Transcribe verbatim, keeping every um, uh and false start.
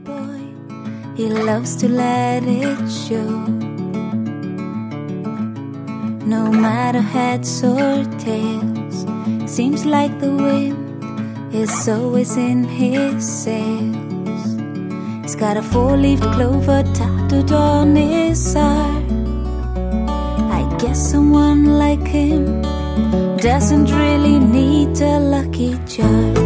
boy, he loves to let it show. No matter heads or tails, seems like the wind is always in his sails. He's got a four-leaf clover tattooed on his arm. I guess someone like him doesn't really need a lucky charm.